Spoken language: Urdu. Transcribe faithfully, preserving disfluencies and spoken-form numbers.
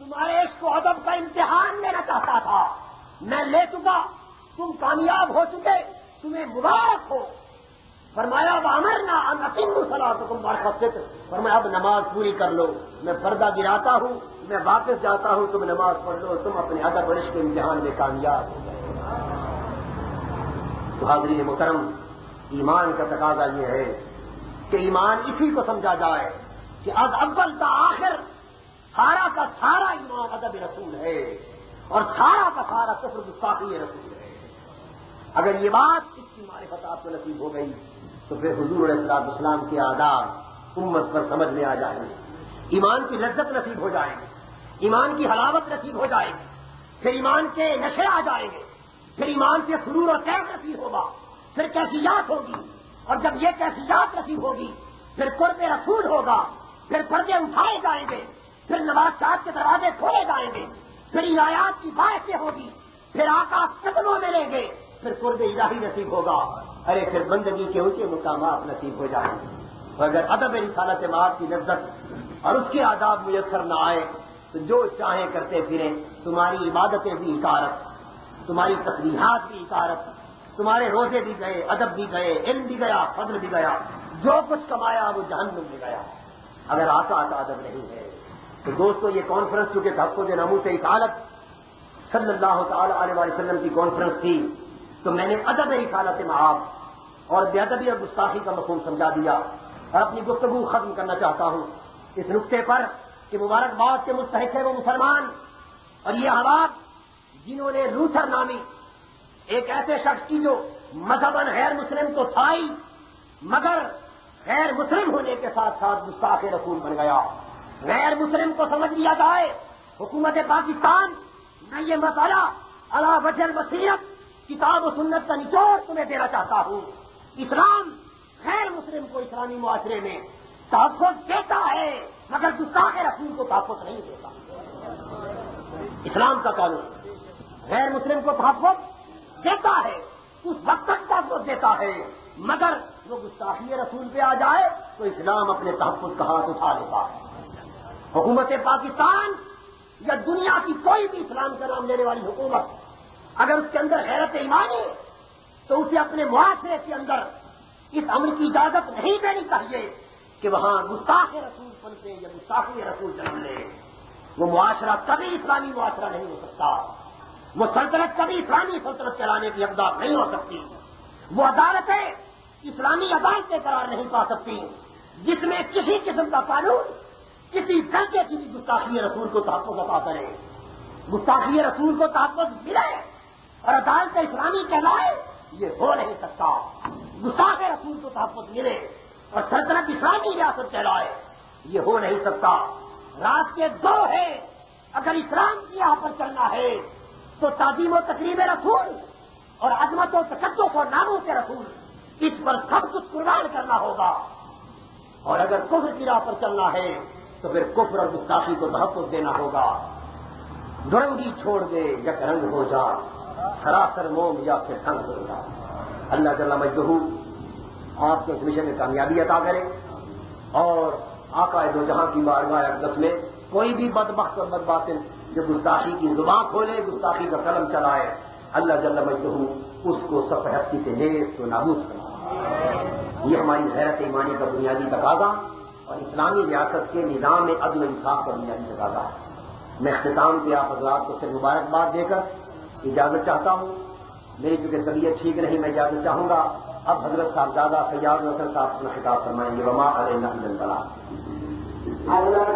تمہارے عشق و ادب کا امتحان لینا چاہتا تھا، میں لے چکا، تم کامیاب ہو چکے، تمہیں مبارک ہو۔ فرمایا وَأَمَرْنَا أَنْ أَقِيمُوا صَلَاتَكُمْ وَأَقِیمُوا الصَّلَاةَ، فرمایا اب نماز پوری کر لو، میں پردہ گراتا ہوں، میں واپس جاتا ہوں، تم نماز پڑھ لو، تم اپنے ادب اور عشق کے امتحان میں کامیاب ہو گئے۔ تو حاضرین محترم، ایمان کا تقاضا یہ ہے کہ ایمان اسی کو سمجھا جائے کہ از اول تا آخر سارا کا سارا ایمان ادب رسول ہے اور سارا کا سارا کفر گستاخی رسول ہے۔ اگر یہ بات اس کی معرفت آپ کو نصیب ہو گئی تو پھر حضور علیہ الصلوۃ والسلام کے آداب امت پر سمجھ میں آ جائیں گے، ایمان کی لذت نصیب ہو جائیں گے، ایمان کی حلاوت نصیب ہو جائے گی، پھر ایمان کے نشے آ جائیں گے، پھر ایمان سے سرور اور کیف نصیب ہوگا، پھر کیفیات ہوگی، اور جب یہ کیفیات نصیب ہوگی پھر قرب رسول ہوگا، پھر پردے اٹھائے جائیں گے، پھر نوازشات کے دروازے کھولے جائیں گے، پھر عنایات کی باعثیں ہوگی، پھر آقا قدموں میں لیں گے، پھر قرب الہی نصیب ہوگا، ارے پھر بندگی کے اونچے مقامات نصیب ہو جائیں گے۔ اور اگر ادب رسالت مآب کی لذت اور اس کے آداب میسر نہ آئے تو جو چاہیں کرتے پھریں، تمہاری عبادتیں بھی اکارت، تمہاری تسبیحات بھی اکارت، تمہارے روزے بھی گئے، ادب بھی گئے، علم بھی گیا، فضل بھی گیا، جو کچھ کمایا وہ جہنم میں گیا۔ اگر آقا کا ادب نہیں ہے تو دوستو یہ کانفرنس چونکہ تحفظ ناموس رسالت صلی اللہ تعالی علیہ وسلم کی کانفرنس تھی تو میں نے ادب رسالت مآب اور بے ادبی اور گستاخی کا مفہوم سمجھا دیا اور اپنی گفتگو ختم کرنا چاہتا ہوں اس نقطے پر کہ مبارکباد کے مستحق ہے وہ مسلمان اور یہ احباب جنہوں نے لوتھر نامی ایک ایسے شخص کی جو مذہباً غیر مسلم تو تھا ہی مگر غیر مسلم ہونے کے ساتھ ساتھ گستاخ رسول بن گیا۔ غیر مسلم کو سمجھ لیا جائے، حکومت پاکستان میں یہ مسئلہ علی وجہ البصیرت کتاب و سنت کا نچوڑ تمہیں دینا چاہتا ہوں۔ اسلام غیر مسلم کو اسلامی معاشرے میں تحفظ دیتا ہے مگر گستاخ رسول کو تحفظ نہیں دیتا۔ اسلام کا قانون غیر مسلم کو تحفظ دیتا ہے، اس وقت تک تحفظ دیتا ہے مگر وہ گستاخی رسول پہ آ جائے تو اسلام اپنے تحفظ کا ہاتھ اٹھا لیتا ہے۔ حکومت پاکستان یا دنیا کی کوئی بھی اسلام کا نام لینے والی حکومت اگر اس کے اندر غیرت ایمانی ہے تو اسے اپنے معاشرے کے اندر اس امر کی اجازت نہیں دینی چاہیے کہ وہاں گستاخ رسول بنتے یا گستاخی رسول جنم لے۔ وہ معاشرہ کبھی اسلامی معاشرہ نہیں ہو سکتا، وہ سلطنت کبھی اسلامی سلطنت چلانے کی حقدار نہیں ہو سکتی، وہ عدالتیں اسلامی عدالتیں قرار نہیں پا سکتی جس میں کسی قسم کا قانون کسی درجے کی بھی گستاخی رسول کو تحفظ عطا کرے۔ گستاخی رسول کو تحفظ ملے اور عدالت اسلامی کہلائے یہ ہو نہیں سکتا۔ گستاخ رسول کو تحفظ ملے اور سلطنت اسلامی ریاست کہلائے یہ ہو نہیں سکتا۔ راستے دو ہیں، اگر اسلام کی یہاں پر چلنا ہے تو تعظیم و تقریب رسول اور عظمت و تقدس و ناموس رسول اس پر سب کچھ قربان کرنا ہوگا، اور اگر کفر کی راہ پر چلنا ہے تو پھر کفر اور گستاخی کو تحفظ دینا ہوگا۔ دورنگی چھوڑ دے یک رنگ ہو جا، سراسر موم یا پھر تنگ ہو جا۔ اللہ جل مجدہ آپ کے اس مشن میں کامیابی عطا کرے اور آقا دو جہاں کی بارگاہ اقدس میں کوئی بھی بدبخت اور بدباطن جو گستاخی کی زبان کھولے، گستاخی کا قلم چلائے، اللہ جل مجدہ اس کو سب ہستی سے نیست و نابود کرے۔ یہ ہماری غیرت ایمانی کا بنیادی تقاضا اور اسلامی ریاست کے نظام عدل و انصاف کا بنیادی تقاضا ہے۔ میں اختتام کے آپ حضرات کو صرف مبارکباد دے کر اجازت چاہتا ہوں، میری چونکہ طبیعت ٹھیک نہیں میں اجازت چاہوں گا۔ اب حضرت صاحبزادہ فیاض نصر صاحب اپنا خطاب فرمائیں گے۔ وما علینا الا البلاغ۔